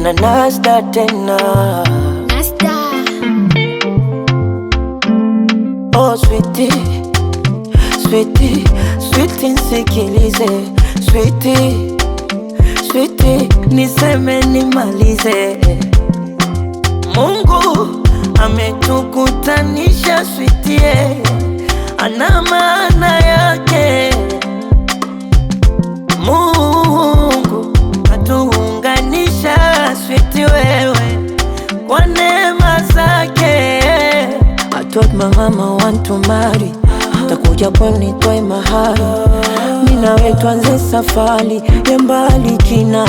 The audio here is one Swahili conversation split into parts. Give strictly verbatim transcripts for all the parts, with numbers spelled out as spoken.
na Nasta tena. Nasta. Oh sweetie, sweetie, sweetie nisikilize. Sweetie, sweetie, niseme nimalize. Mungu ametukutanisha sweetie, ana maana yake. Mungu atuunganisha sweetie wewe kwa neema zake. I told my mama want to marry, takuja pwani toe mahari, mimi nawe tuanze safari ya mbali kina.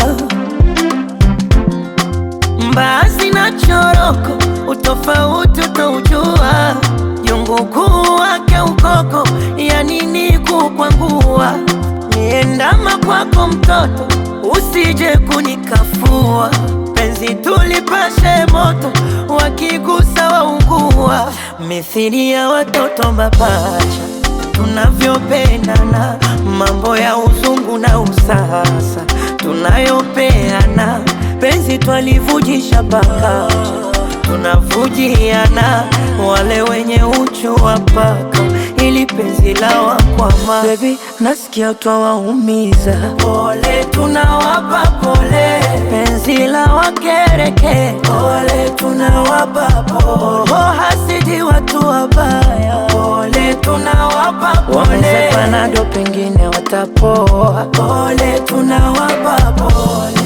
Mbaazi na choroko, utofauti utaujua. Jungu kuu wake ukoko, ya nini kukwangua. Niendama kwako mtoto, usije kunikafua. Penzi tulipashe moto, wakigusa waungua. Mithili ya watoto mapacha, tunavyopendana. Mambo ya uzungu na usasa, tunayopeana. Penzi twalivujisha paka, tunavujiana. Wale wenye uchu wa paka, ili penzi la wakwama. Baby, nasikia twawaumiza, pole tunawapa pole. Penzi la wakereke, pole tunawapa pole. Oh hasidi watu wabaya, pole tunawapa pole. Wameze panado pengine watapoa, pole tunawapa pole.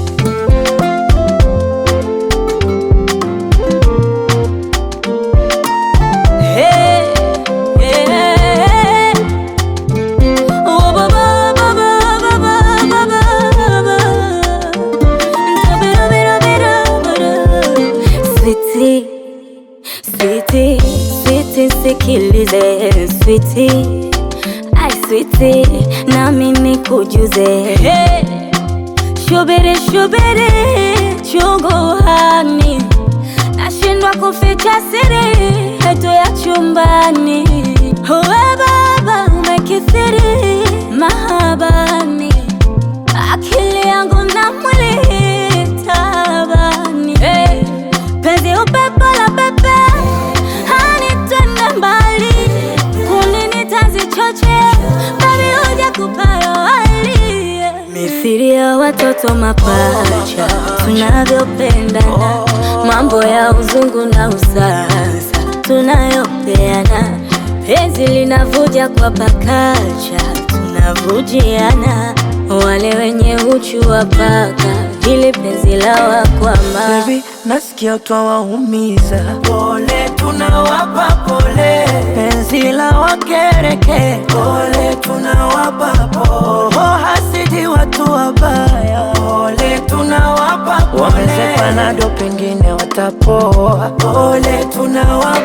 Sweetie, sweetie, sikilize. Sweetie, ay sweetie, na mimi kujuze. Hey, shubiri shubiri, chungu hani, nashindwa kuficha siri yetu ya chumbani. Uwe baba umekithiri mahabani, akili yangu na mwili tabani. Hey, penzi upepo la pepe, hani twende mbali. Kulini tazi choche, baby uja kupayo wali. Mithili ya watoto mapacha, tunavyopendana. Mambo ya uzungu na usasa, tunayopeana. Penzi linavuja kwa pakacha, tunavujiana. Wale wenye uchu wa paka, ili penzi la wakwama. Baby, nasikia twawaumiza, pole tunawapa pole. Penzi la wakereke, pole tunawapa pole. Oh hasidi watu wabaya, pole tunawapa pole. Wameze panado pengine watapoa, pole tunawapa